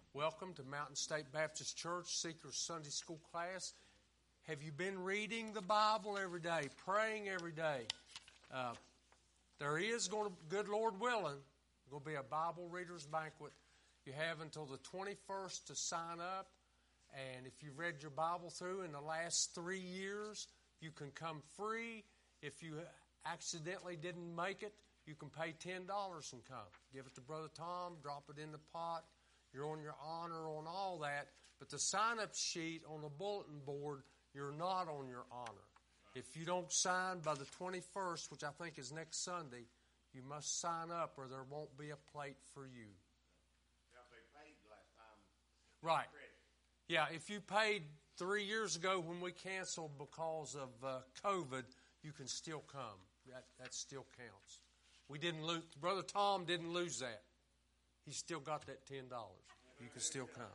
Welcome to Mountain State Baptist Church Seekers Sunday School class. Have you been reading the Bible every day, praying every day? There is going to, good Lord willing, going to be a Bible readers banquet. You have until the 21st to sign up. And if you've read your Bible through in the last 3 years, you can come free. If you accidentally didn't make it, you can pay $10 and come. Give it to Brother Tom, drop it in the pot. You're on your honor on all that. But the sign-up sheet on the bulletin board, you're not on your honor. If you don't sign by the 21st, which I think is next Sunday, you must sign up or there won't be a plate for you. Yeah, they paid last time. Right. Yeah, if you paid 3 years ago when we canceled because of COVID, you can still come. That still counts. We didn't lose. Brother Tom didn't lose that. He still got that $10. You can still come.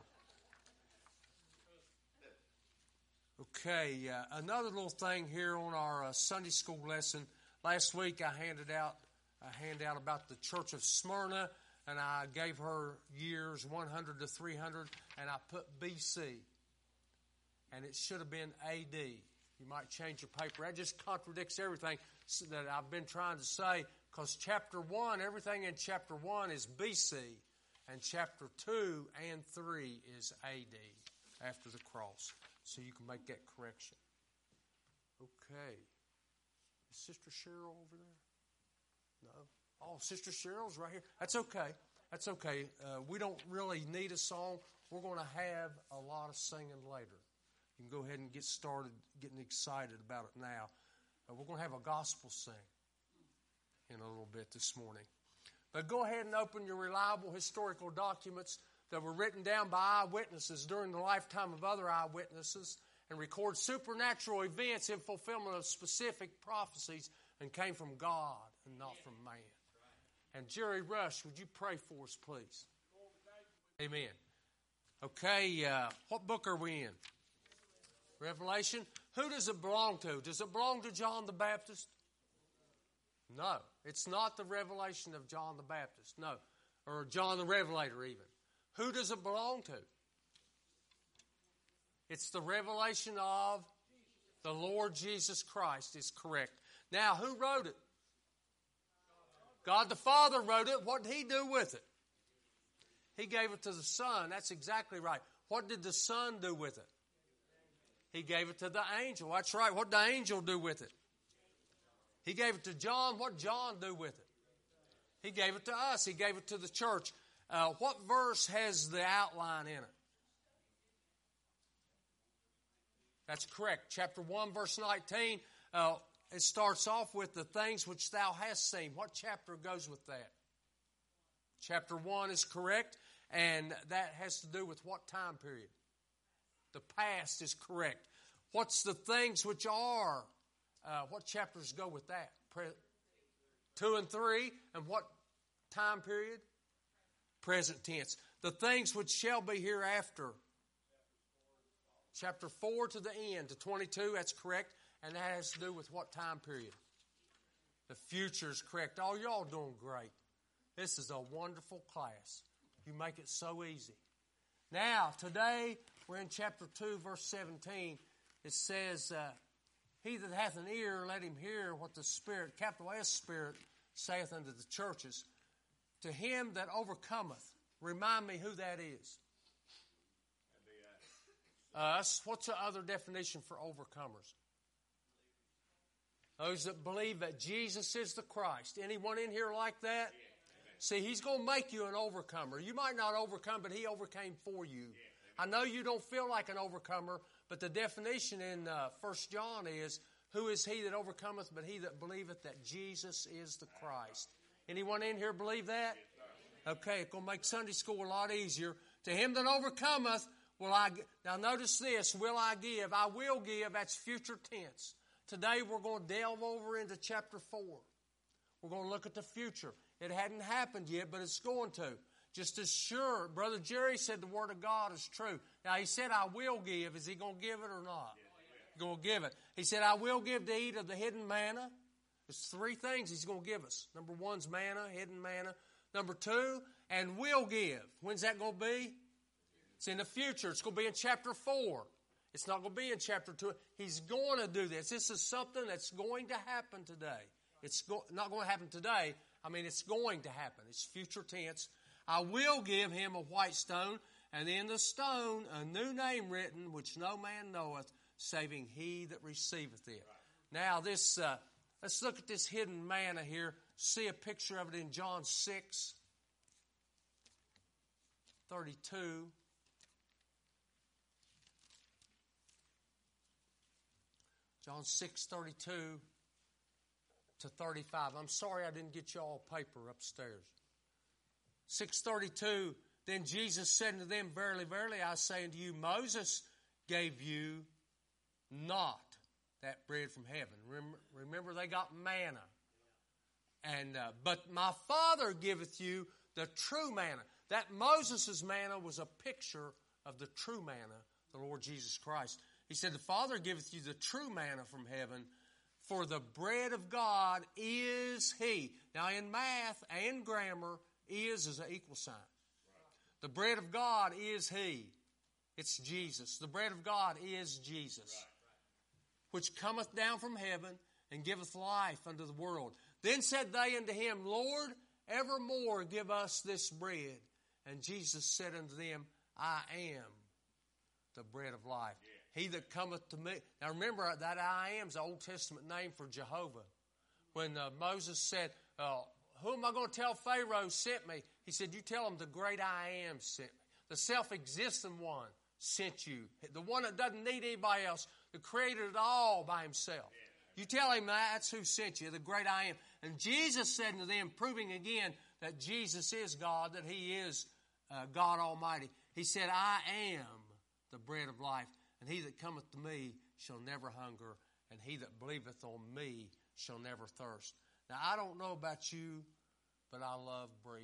Okay, another little thing here on our Sunday school lesson. Last week I handed out a handout about the Church of Smyrna, and I gave her years 100 to 300, and I put BC. And it should have been AD. You might change your paper. That just contradicts everything that I've been trying to say, because chapter 1, everything in chapter 1 is BC, and chapter 2 and 3 is AD, after the cross. So you can make that correction. Okay. Is Sister Cheryl over there? No? Oh, Sister Cheryl's right here. That's okay. That's okay. We don't really need a song. We're going to have a lot of singing later. You can go ahead and get started getting excited about it now. We're going to have a gospel sing in a little bit this morning. But go ahead and open your reliable historical documents that were written down by eyewitnesses during the lifetime of other eyewitnesses and record supernatural events in fulfillment of specific prophecies and came from God and not from man. And Jerry Rush, would you pray for us, please? Amen. Okay, what book are we in? Revelation. Who does it belong to? Does it belong to John the Baptist? No, it's not the revelation of John the Baptist. No, or John the Revelator even. Who does it belong to? It's the revelation of the Lord Jesus Christ is correct. Now, who wrote it? God the Father wrote it. What did He do with it? He gave it to the Son. That's exactly right. What did the Son do with it? He gave it to the angel. That's right. What did the angel do with it? He gave it to John. What did John do with it? He gave it to us. He gave it to the church. What verse has the outline in it? That's correct. Chapter 1, verse 19. It starts off with the things which thou hast seen. What chapter goes with that? Chapter 1 is correct, and that has to do with what time period? The past is correct. What's the things which are? What chapters go with that? 2 and 3. And what time period? Present tense. The things which shall be hereafter. Chapter 4 to the end, to 22, that's correct. And that has to do with what time period? The future is correct. Oh, y'all doing great. This is a wonderful class. You make it so easy. Now, today, we're in chapter 2, verse 17. It says, he that hath an ear, let him hear what the Spirit, capital S Spirit, saith unto the churches. To him that overcometh. Remind me who that is. Us. What's the other definition for overcomers? Those that believe that Jesus is the Christ. Anyone in here like that? See, He's going to make you an overcomer. You might not overcome, but He overcame for you. I know you don't feel like an overcomer, but the definition in 1 John is, who is he that overcometh but he that believeth that Jesus is the Christ? Anyone in here believe that? Okay, it's going to make Sunday school a lot easier. To him that overcometh, will I give. Now notice this, will I give? I will give, that's future tense. Today we're going to delve over into chapter 4. We're going to look at the future. It hadn't happened yet, but it's going to. Just as sure, Brother Jerry said the Word of God is true. Now, he said, I will give. Is he going to give it or not? He's going to give it. He said, I will give to eat of the hidden manna. There's 3 things He's going to give us. Number 1's manna, hidden manna. Number 2, and will give. When's that going to be? It's in the future. It's going to be in chapter 4. It's not going to be in chapter 2. He's going to do this. This is something that's going to happen today. It's not going to happen today. I mean, it's going to happen. It's future tense. I will give him a white stone, and in the stone a new name written, which no man knoweth, saving he that receiveth it. Now, this let's look at this hidden manna here. See a picture of it in John 6:32. John 6:32 to 35. I'm sorry I didn't get you all paper upstairs. 6:32. Then Jesus said unto them, Verily, verily, I say unto you, Moses gave you not that bread from heaven. Remember, they got manna. And but my Father giveth you the true manna. That Moses' manna was a picture of the true manna, the Lord Jesus Christ. He said, the Father giveth you the true manna from heaven, for the bread of God is He. Now, in math and grammar, is an equal sign. The bread of God is He. It's Jesus. The bread of God is Jesus, which cometh down from heaven and giveth life unto the world. Then said they unto Him, Lord, evermore give us this bread. And Jesus said unto them, I am the bread of life. He that cometh to me. Now remember, that I am is the Old Testament name for Jehovah. When Moses said, who am I going to tell Pharaoh sent me? He said, you tell him the great I am sent me. The self-existing one sent you. The one that doesn't need anybody else. That created it all by Himself. You tell him that's who sent you, the great I am. And Jesus said unto them, proving again that Jesus is God, that He is God Almighty. He said, I am the bread of life. And he that cometh to me shall never hunger, and he that believeth on me shall never thirst. Now, I don't know about you, but I love bread.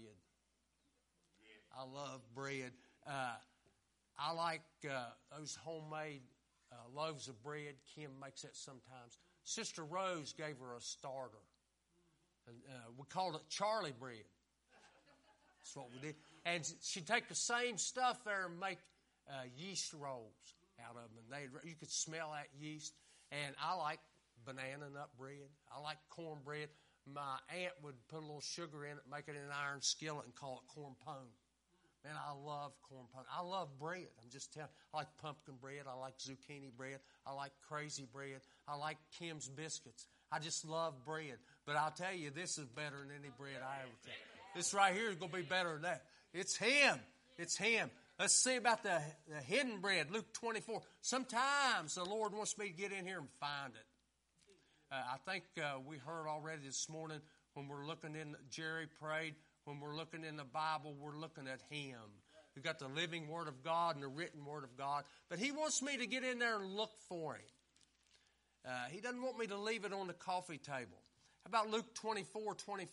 I love bread. I like those homemade loaves of bread. Kim makes that sometimes. Sister Rose gave her a starter. And we called it Charlie bread. That's what we did. And she'd take the same stuff there and make yeast rolls out of them. And you could smell that yeast. And I like banana nut bread. I like cornbread. My aunt would put a little sugar in it, make it in an iron skillet, and call it corn pone. Man, I love corn pone. I love bread. I'm just telling you. I like pumpkin bread. I like zucchini bread. I like crazy bread. I like Kim's biscuits. I just love bread. But I'll tell you, this is better than any bread I ever tasted. This right here is going to be better than that. It's Him. It's Him. Let's see about the hidden bread, Luke 24. Sometimes the Lord wants me to get in here and find it. I think we heard already this morning when we're looking in, Jerry prayed, when we're looking in the Bible, we're looking at Him. We've got the living Word of God and the written Word of God. But He wants me to get in there and look for Him. He doesn't want me to leave it on the coffee table. How about Luke 24:25?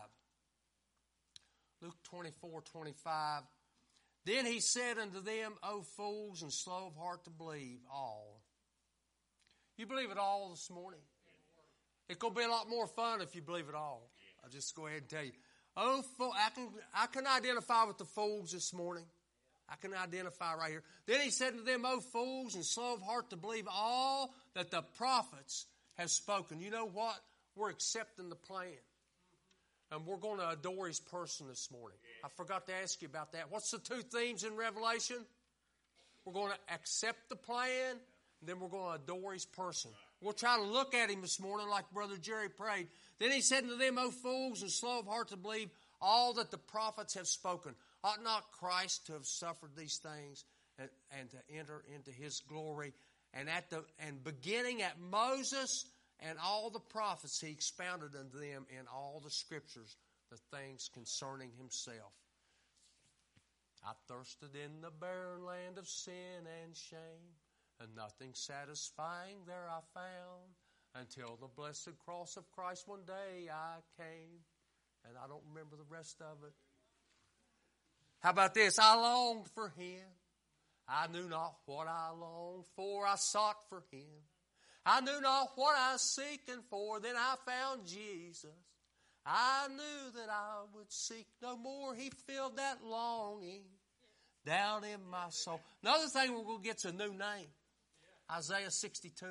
Luke 24:25. Then He said unto them, O fools and slow of heart to believe all. You believe it all this morning? It's going to be a lot more fun if you believe it all. I'll just go ahead and tell you. Oh, I can identify with the fools this morning. I can identify right here. Then He said to them, O fools and slow of heart to believe all that the prophets have spoken. You know what? We're accepting the plan. And we're going to adore His person this morning. I forgot to ask you about that. What's the two themes in Revelation? We're going to accept the plan, and then we're going to adore His person. We'll try to look at Him this morning like Brother Jerry prayed. Then He said unto them, O fools and slow of heart to believe all that the prophets have spoken. Ought not Christ to have suffered these things and to enter into His glory? And beginning at Moses and all the prophets, He expounded unto them in all the Scriptures the things concerning Himself. I thirsted in the barren land of sin and shame, and nothing satisfying there I found, until the blessed cross of Christ one day I came. And I don't remember the rest of it. How about this? I longed for Him. I knew not what I longed for. I sought for Him. I knew not what I was seeking for. Then I found Jesus. I knew that I would seek no more. He filled that longing. down in my soul. Another thing we're going to get's a new name. Isaiah 62.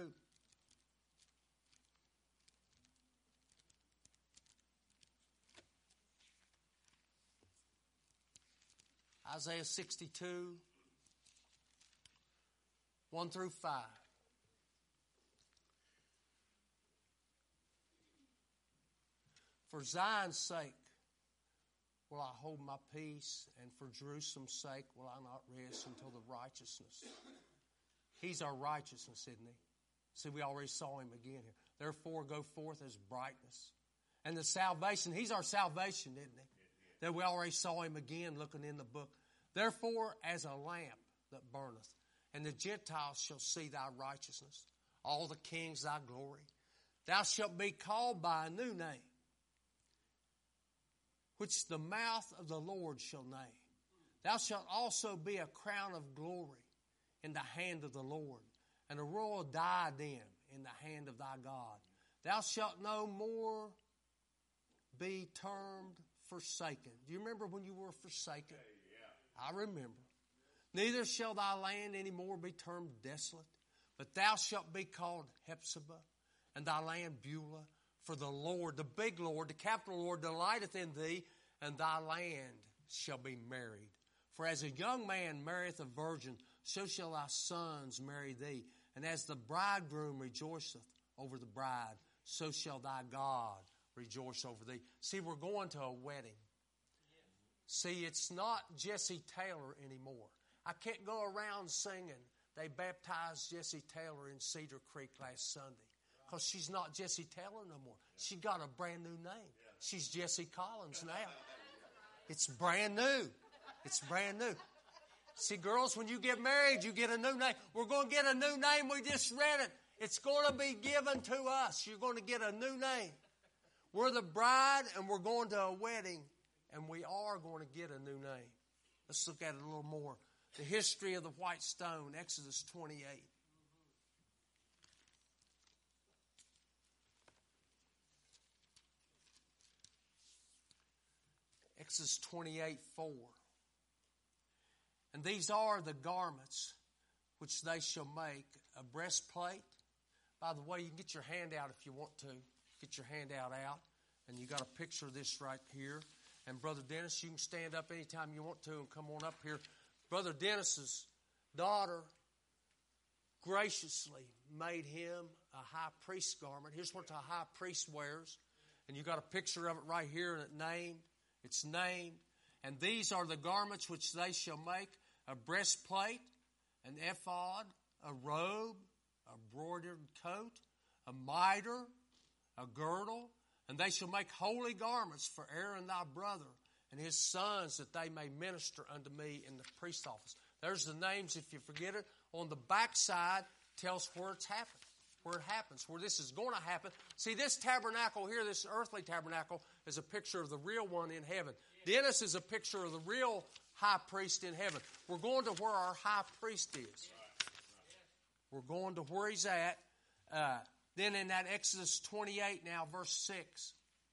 Isaiah 62, 1 through 5. For Zion's sake will I hold my peace, and for Jerusalem's sake will I not rest until the righteousness. He's our righteousness, isn't he? See, we already saw him again here. Therefore, go forth as brightness. And the salvation, he's our salvation, isn't he? That we already saw him again looking in the book. Therefore, as a lamp that burneth, and the Gentiles shall see thy righteousness, all the kings thy glory. Thou shalt be called by a new name, which the mouth of the Lord shall name. Thou shalt also be a crown of glory in the hand of the Lord, and a royal diadem in the hand of thy God. Thou shalt no more be termed forsaken. Do you remember when you were forsaken? I remember. Neither shall thy land any more be termed desolate, but thou shalt be called Hephzibah, and thy land Beulah. For the Lord, the big Lord, the capital Lord, delighteth in thee, and thy land shall be married. For as a young man marrieth a virgin, so shall thy sons marry thee. And as the bridegroom rejoiceth over the bride, so shall thy God rejoice over thee. See, we're going to a wedding. See, it's not Jesse Taylor anymore. I can't go around singing, they baptized Jesse Taylor in Cedar Creek last Sunday. Because she's not Jesse Taylor no more. She got a brand new name. She's Jesse Collins now. It's brand new. It's brand new. See, girls, when you get married, you get a new name. We're going to get a new name. We just read it. It's going to be given to us. You're going to get a new name. We're the bride, and we're going to a wedding, and we are going to get a new name. Let's look at it a little more. The history of the white stone, Exodus 28. Exodus 28:4. And these are the garments which they shall make, a breastplate. By the way, you can get your hand out if you want to. Get your hand out. And you got a picture of this right here. And Brother Dennis, you can stand up anytime you want to and come on up here. Brother Dennis's daughter graciously made him a high priest garment. Here's what the high priest wears. And you got a picture of it right here, and it's named. And these are the garments which they shall make, a breastplate, an ephod, a robe, a broidered coat, a mitre, a girdle. And they shall make holy garments for Aaron thy brother and his sons, that they may minister unto me in the priest office. There's the names if you forget it. On the backside tells where it's happened, where it happens, where this is going to happen. See, this tabernacle here, this earthly tabernacle, is a picture of the real one in heaven. Dennis is a picture of the real high priest in heaven. We're going to where our high priest is. We're going to where he's at. Then in that Exodus 28 now, verse 6.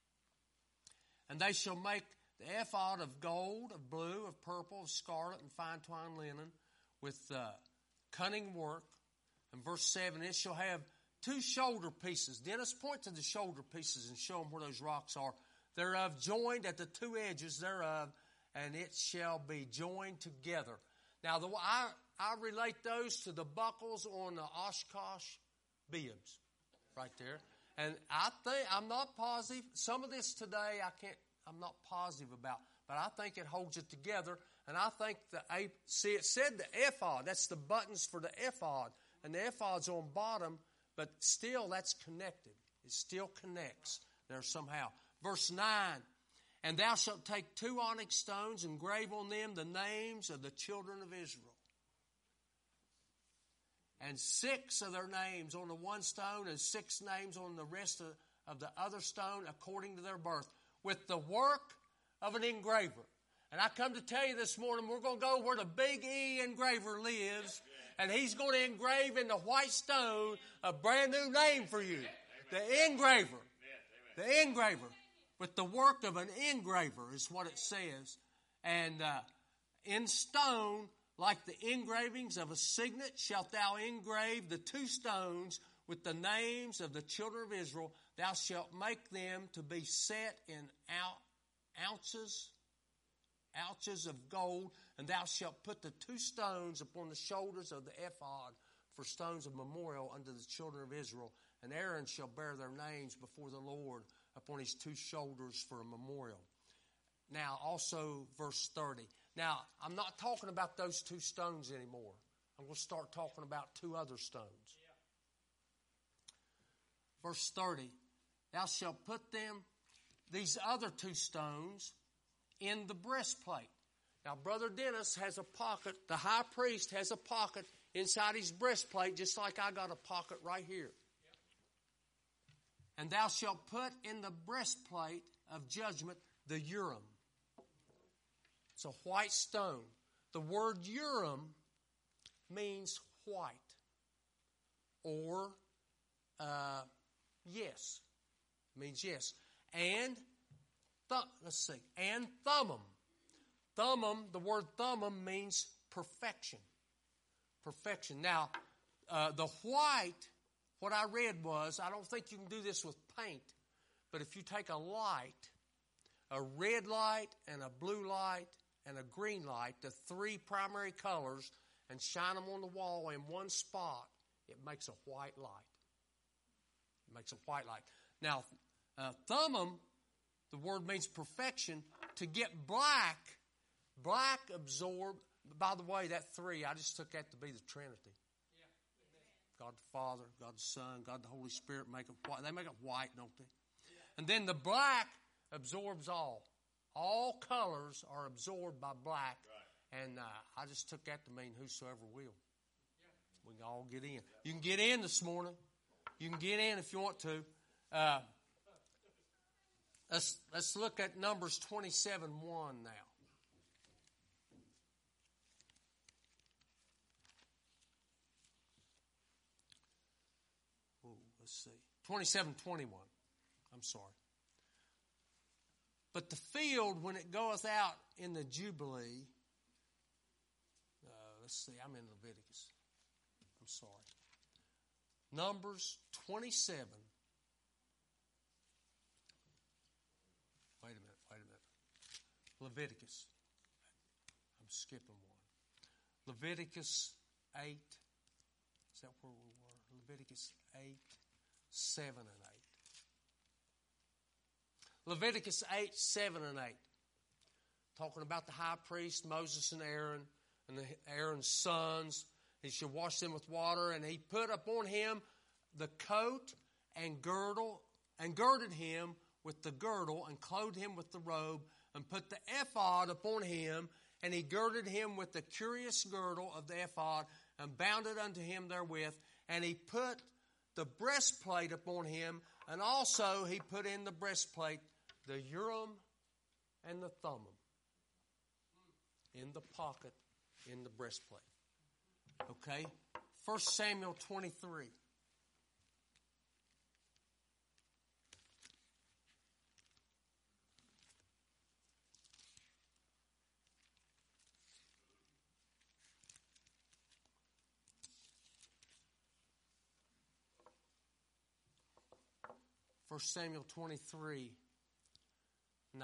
And they shall make the ephod of gold, of blue, of purple, of scarlet, and fine twined linen with cunning work. And verse 7, it shall have 2 shoulder pieces. Dennis, point to the shoulder pieces and show them where those rocks are. Thereof joined at the 2 edges thereof, and it shall be joined together. Now, I relate those to the buckles on the Oshkosh bibs. Right there. And I think, I'm not positive. Some of this today I'm not positive about. But I think it holds it together. And I think it said the ephod. That's the buttons for the ephod. And the ephod's on bottom. But still, that's connected. It still connects there somehow. Verse 9. And thou shalt take 2 onyx stones and grave on them the names of the children of Israel. And 6 of their names on the one stone, and 6 names on the rest of the other stone according to their birth, with the work of an engraver. And I come to tell you this morning, we're going to go where the big E engraver lives, and he's going to engrave in the white stone a brand new name for you. The engraver. The engraver. With the work of an engraver is what it says. And in stone, like the engravings of a signet, shalt thou engrave the 2 stones with the names of the children of Israel. Thou shalt make them to be set in ounces of gold, and thou shalt put the 2 stones upon the shoulders of the ephod for stones of memorial unto the children of Israel. And Aaron shall bear their names before the Lord upon his 2 shoulders for a memorial. Now, also verse 30. Now, I'm not talking about those 2 stones anymore. I'm going to start talking about 2 other stones. Verse 30. Thou shalt put these other 2 stones, in the breastplate. Now, Brother Dennis has a pocket. The high priest has a pocket inside his breastplate, just like I got a pocket right here. And thou shalt put in the breastplate of judgment the Urim. It's a white stone. The word Urim means white. Or, yes. Means yes. And, and Thummim. Thummim, the word Thummim means perfection. Perfection. Now, the white, what I read was, I don't think you can do this with paint, but if you take a light, a red light and a blue light and a green light, the 3 primary colors, and shine them on the wall in one spot, it makes a white light. It makes a white light. Now, Thummim, the word means perfection. To get black absorb. By the way, that 3, I just took that to be the Trinity. Yeah. God the Father, God the Son, God the Holy Spirit make it white. They make it white, don't they? Yeah. And then the black absorbs all. All colors are absorbed by black. Right. And I just took that to mean whosoever will. Yeah. We can all get in. You can get in this morning. You can get in if you want to. Let's look at Numbers 27:1 now. Let's see. 27:21. I'm sorry. But the field, when it goeth out in the Jubilee, let's see, I'm in Leviticus. I'm sorry. Numbers 27. Wait a minute. Leviticus. I'm skipping one. Leviticus 8. Is that where we were? Leviticus 8, 7 and 8. Leviticus 8, 7 and 8. Talking about the high priest, Moses and Aaron, and Aaron's sons. He should wash them with water, and he put upon him the coat and girdle, and girded him with the girdle, and clothed him with the robe, and put the ephod upon him, and he girded him with the curious girdle of the ephod, and bound it unto him therewith, and he put the breastplate upon him, and also he put in the breastplate the Urim and the Thummim in the pocket in the breastplate. Okay? 1 Samuel 23. First Samuel 23, 9.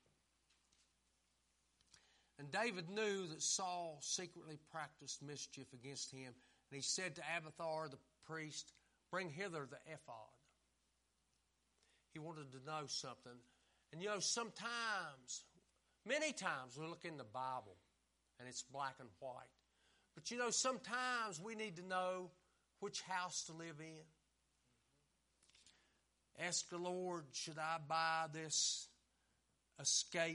And David knew that Saul secretly practiced mischief against him. And he said to Abiathar the priest, bring hither the ephod. He wanted to know something. And you know, sometimes, many times we look in the Bible and it's black and white. But you know, sometimes we need to know which house to live in. Ask the Lord, should I buy this escape?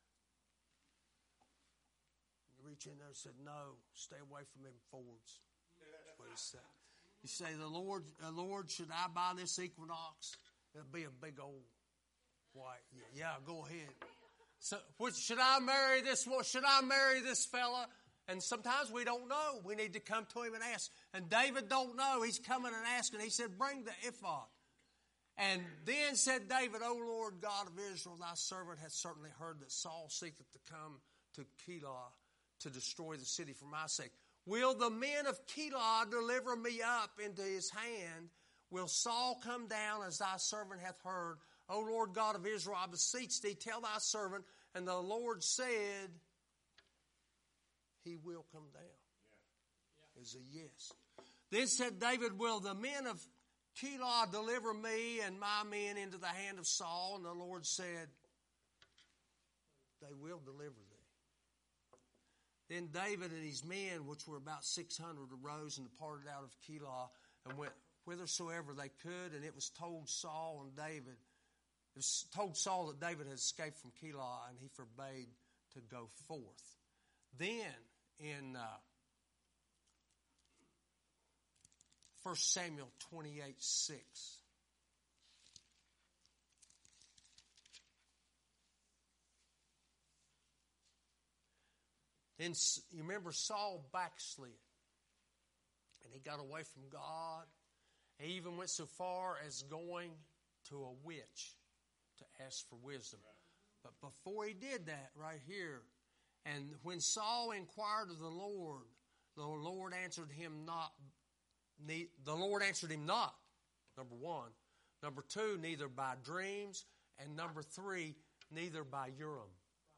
You reach in there and said, no, stay away from them Fords. That's what he said. You say, the Lord, should I buy this Equinox? It'll be a big old white. Yeah, go ahead. So, should I marry this? Should I marry this fella? And sometimes we don't know. We need to come to him and ask. And David don't know. He's coming and asking. He said, bring the ephod. And then said David, O Lord God of Israel, thy servant hath certainly heard that Saul seeketh to come to Keilah to destroy the city for my sake. Will the men of Keilah deliver me up into his hand? Will Saul come down as thy servant hath heard? O Lord God of Israel, I beseech thee, tell thy servant. And the Lord said, he will come down. Yeah. Is a yes. Then said David, will the men of Keilah deliver me and my men into the hand of Saul? And the Lord said, they will deliver thee. Then David and his men, which were about 600, arose and departed out of Keilah and went whithersoever they could. And it was told Saul and David, it was told Saul that David had escaped from Keilah, and he forbade to go forth. Then in 1 Samuel 28:6. Then you remember Saul backslid. And he got away from God. He even went so far as going to a witch to ask for wisdom. But before he did that, right here, and when Saul inquired of the Lord answered him not. The Lord answered him not, number one. Number two, neither by dreams. And number three, neither by Urim.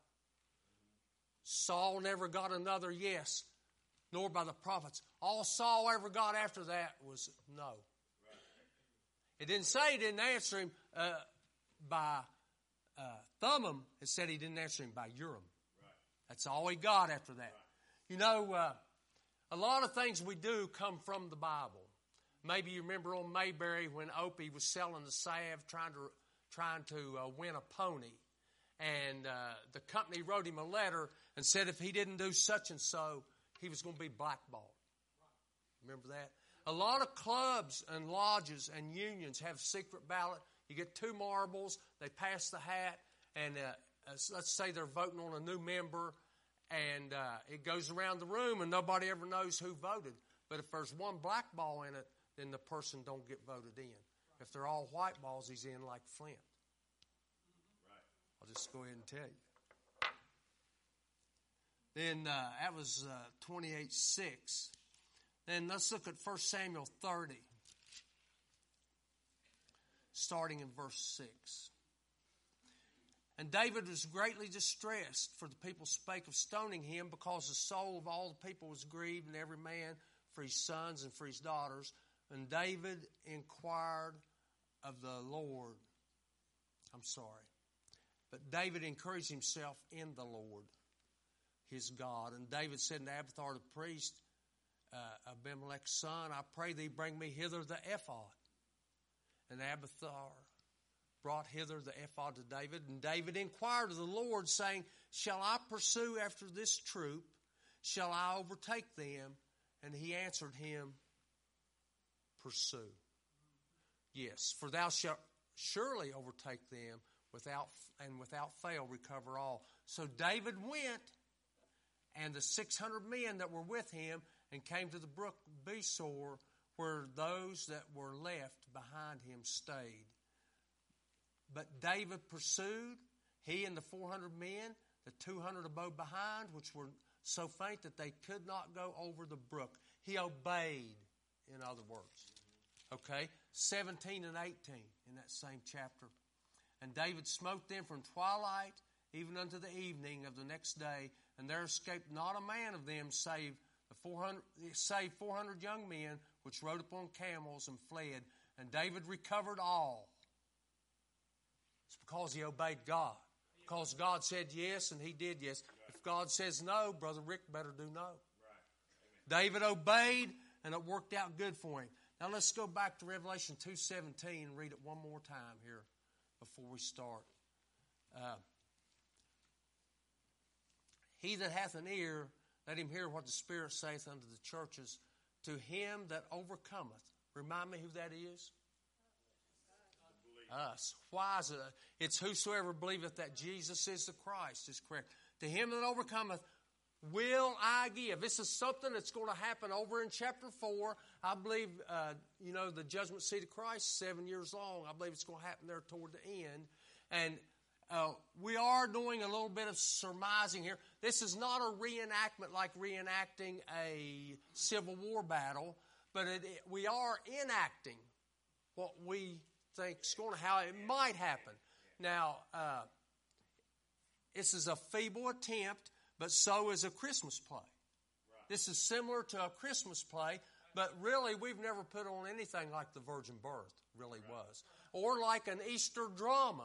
Saul never got another yes, nor by the prophets. All Saul ever got after that was no. It didn't say he didn't answer him by Thummim. It said he didn't answer him by Urim. That's all he got after that. You know, a lot of things we do come from the Bible. Maybe you remember on Mayberry when Opie was selling the salve, trying to win a pony. And the company wrote him a letter and said if he didn't do such and so, he was going to be blackballed. Remember that? A lot of clubs and lodges and unions have secret ballot. You get 2 marbles, they pass the hat, and let's say they're voting on a new member, and it goes around the room and nobody ever knows who voted. But if there's one black ball in it, then the person don't get voted in. If they're all white balls, he's in like Flint. I'll just go ahead and tell you. Then that was 28:6. Then let's look at 1 Samuel 30, starting in verse 6. And David was greatly distressed, for the people spake of stoning him, because the soul of all the people was grieved, and every man for his sons and for his daughters. And David inquired of the Lord. But David encouraged himself in the Lord, his God. And David said to Abiathar the priest, Abimelech's son, I pray thee bring me hither the ephod. And Abiathar brought hither the ephod to David. And David inquired of the Lord, saying, shall I pursue after this troop? Shall I overtake them? And he answered him, pursue. Yes, for thou shalt surely overtake them, without fail recover all. So David went, and the 600 men that were with him, and came to the brook Besor, where those that were left behind him stayed. But David pursued, he and the 400 men, the 200 abode behind, which were so faint that they could not go over the brook. He obeyed, in other words. Okay, 17 and 18 in that same chapter. And David smote them from twilight even unto the evening of the next day, and there escaped not a man of them save 400 young men, which rode upon camels and fled. And David recovered all. It's because he obeyed God. Because God said yes, and he did yes. If God says no, Brother Rick better do no. David obeyed, and it worked out good for him. Now let's go back to Revelation 2:17 and read it one more time here before we start. He that hath an ear, let him hear what the Spirit saith unto the churches. To him that overcometh. Remind me who that is? Us. Why is it? It's whosoever believeth that Jesus is the Christ is correct. To him that overcometh will I give. This is something that's going to happen over in chapter 4. I believe, the judgment seat of Christ, 7 years long. I believe it's going to happen there toward the end. And we are doing a little bit of surmising here. This is not a reenactment like reenacting a Civil War battle, but we are enacting what we think is going to, how it might happen. Now, this is a feeble attempt, but so is a Christmas play. This is similar to a Christmas play, but really we've never put on anything like the Virgin Birth really was. Or like an Easter drama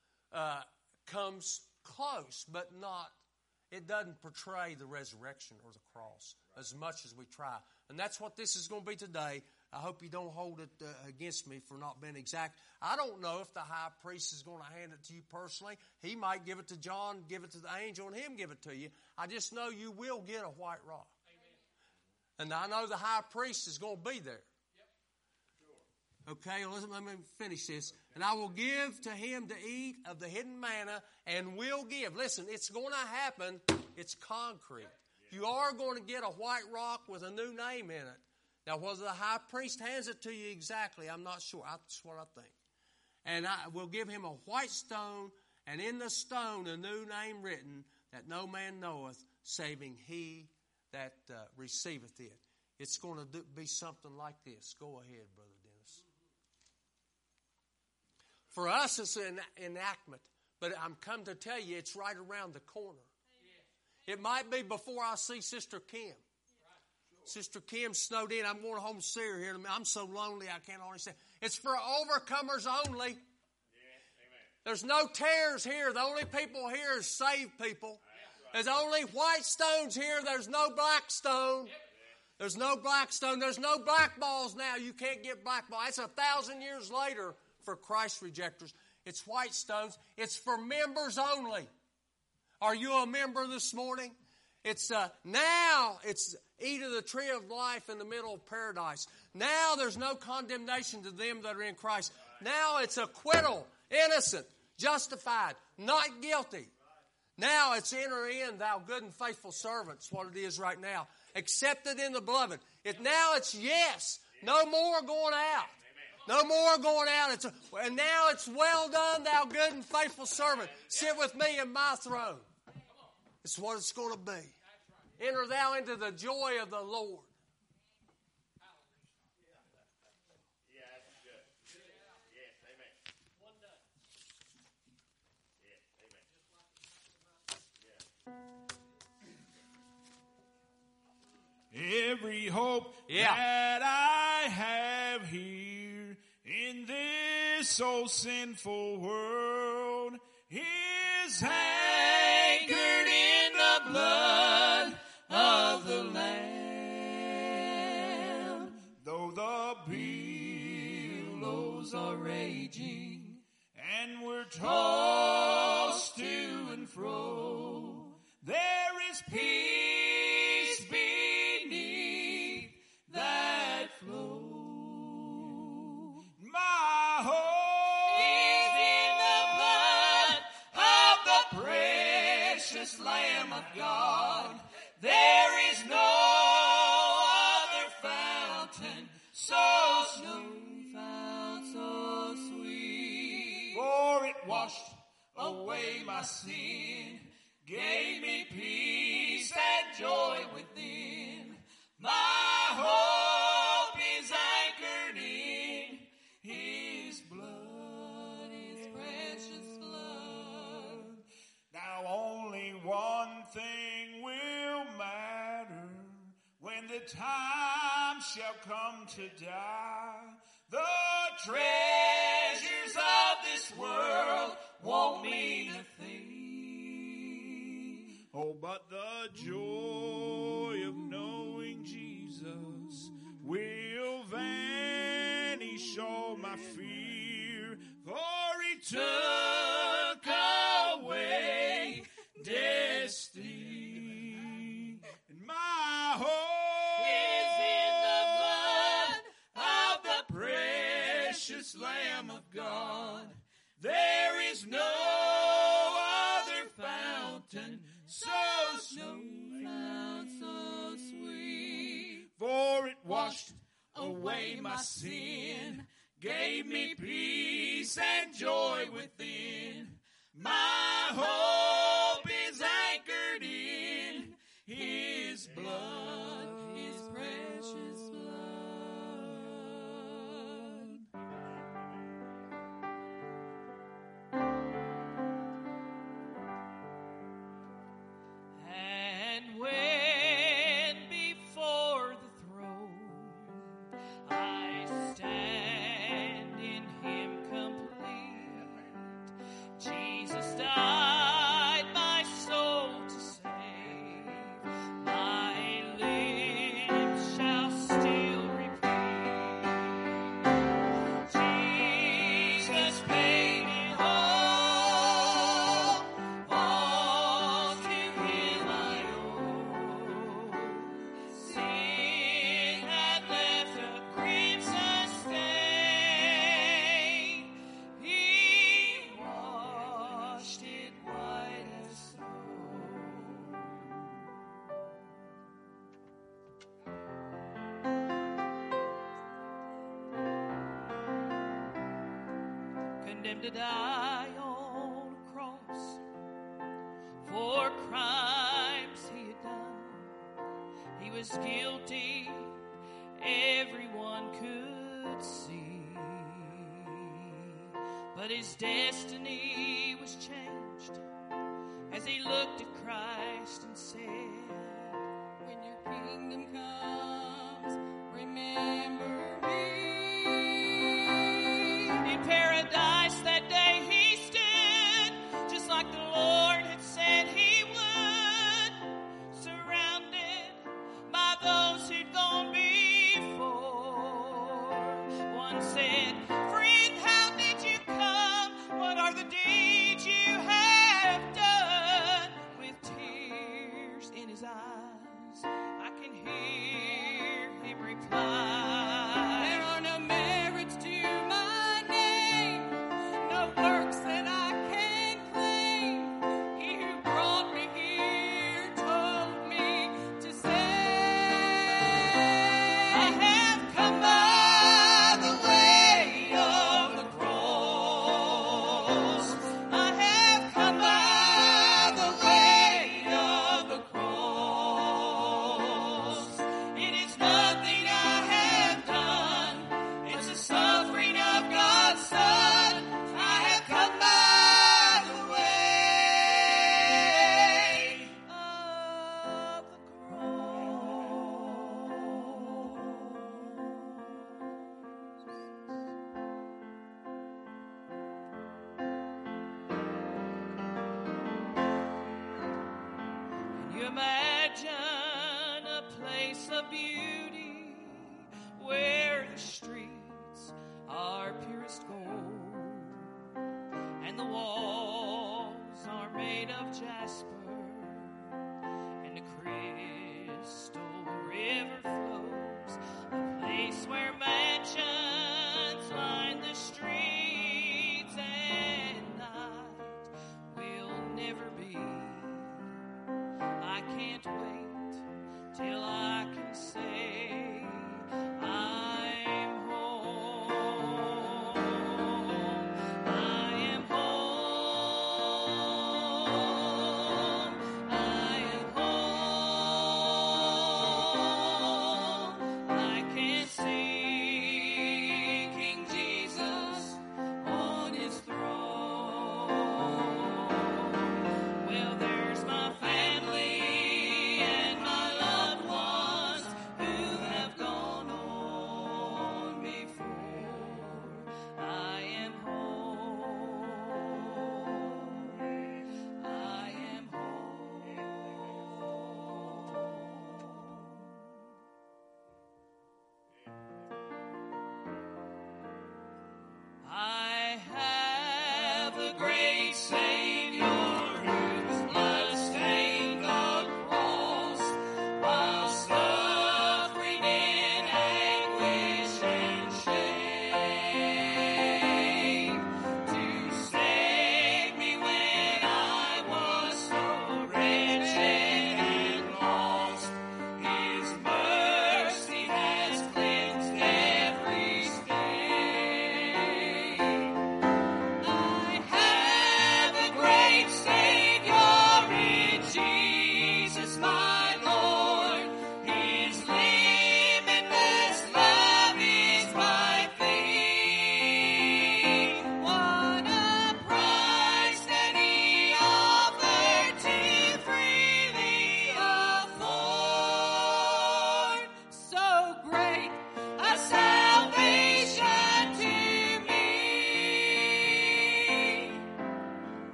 comes close, but not, it doesn't portray the resurrection or the cross as much as we try. And that's what this is going to be today. I hope you don't hold it against me for not being exact. I don't know if the high priest is going to hand it to you personally. He might give it to John, give it to the angel, and him give it to you. I just know you will get a white rock. Amen. And I know the high priest is going to be there. Yep. Okay, let me finish this. And I will give to him to eat of the hidden manna, and will give. Listen, it's going to happen. It's concrete. You are going to get a white rock with a new name in it. Now, whether the high priest hands it to you exactly, I'm not sure. That's what I think. And I will give him a white stone, and in the stone a new name written, that no man knoweth, saving he that receiveth it. It's going to be something like this. Go ahead, Brother Dennis. For us, it's an enactment, but I'm come to tell you it's right around the corner. It might be before I see Sister Kim. Sister Kim snowed in. I'm going home to see her here. I'm so lonely I can't understand. It's for overcomers only. Yes, there's no tares here. The only people here is saved people. There's only white stones here. There's no black stone. There's no black stone. There's no black balls now. You can't get black balls. That's 1,000 years later for Christ rejectors. It's white stones. It's for members only. Are you a member this morning? It's now it's eat of the tree of life in the middle of paradise. Now there's no condemnation to them that are in Christ. Now it's acquittal, innocent, justified, not guilty. Now it's enter in, thou good and faithful servant. That's what it is right now. Accepted in the beloved. Now it's yes. No more going out. No more going out. And now it's well done, thou good and faithful servant. Sit with me in my throne. It's what it's going to be. Enter thou into the joy of the Lord. Yeah, that's good. Yes, amen. One done. Yes, amen. Every hope that I have here in this so sinful world is anchored in the blood of the Lamb. Though the billows are raging and we're tossed to and fro, there is peace beneath that flow. My hope is in the blood of the precious Lamb of God. There is no other fountain so sweet. For it washed away my sin, gave me peace and joy within. My hope is anchored in His blood, His precious blood. Now only one thing will matter when the time shall come to die. The treasures of this world won't mean a thing. Oh, but the joy of knowing Jesus will vanish all my fear, for He took away destiny. And my hope is in the blood of the precious Lamb of God. There is no other fountain so sweet. For it washed away my sin, gave me peace and joy within. My hope is anchored in His blood, His precious blood. And when before the throne I stand in Him complete, Jesus died my soul to save. My lips shall still repeat, Jesus paid it all to Him I owe. Sin had left a crimson stain. He washed it white as snow. Condemned to die on a cross for crimes He had done. He was guilty, everyone could see. But His destiny was changed as He looked at Christ and said, when your kingdom comes, remember me. In paradise that day He stood, just like the Lord had said He would, surrounded by those who'd gone before. One said, friend, how did you come? What are the deeds you have done? With tears in his eyes, I can hear him reply, there are no merits to my name, no works that I can claim. He who brought me here told me to say, I have come by the way of the cross. I have come by the way of the cross. It is nothing I have done, it's the suffering of God's Son. I have come by the way of the cross. Can you imagine a place of beauty where the streets are purest gold and the walls are made of jasper and the crystal river flows, a place where mansions line the streets and night will never be. I can't wait till I can say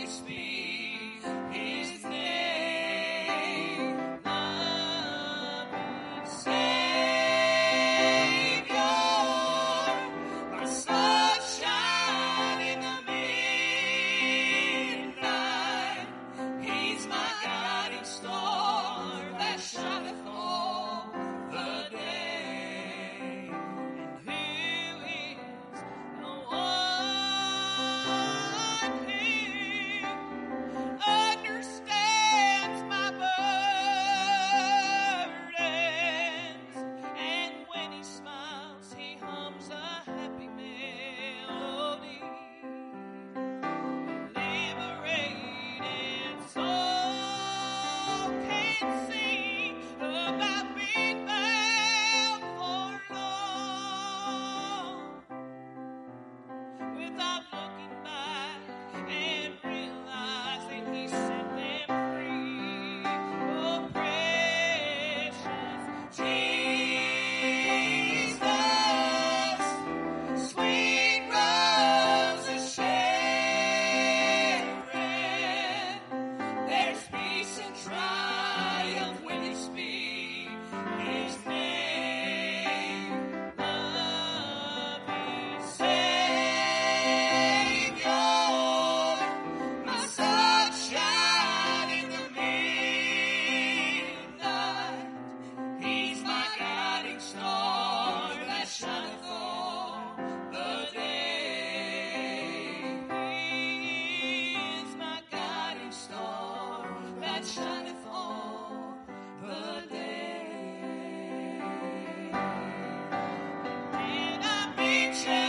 speak His name, loving Savior, my sunshine in the midnight. He's my guiding star that shineth all the day. And who is the one who understands my burdens? And when He smiles, He hums a happy melody. Liberated soul can sing about being bound for long, without looking back and realizing He set them free. Oh, precious Jesus, sweet Rose of Sharon, there's peace and triumph when you speak His name, loving Savior, my sunshine in the midnight. He's my guiding star that shineth all the day. He is my guiding star that shineth all the day. Did I mention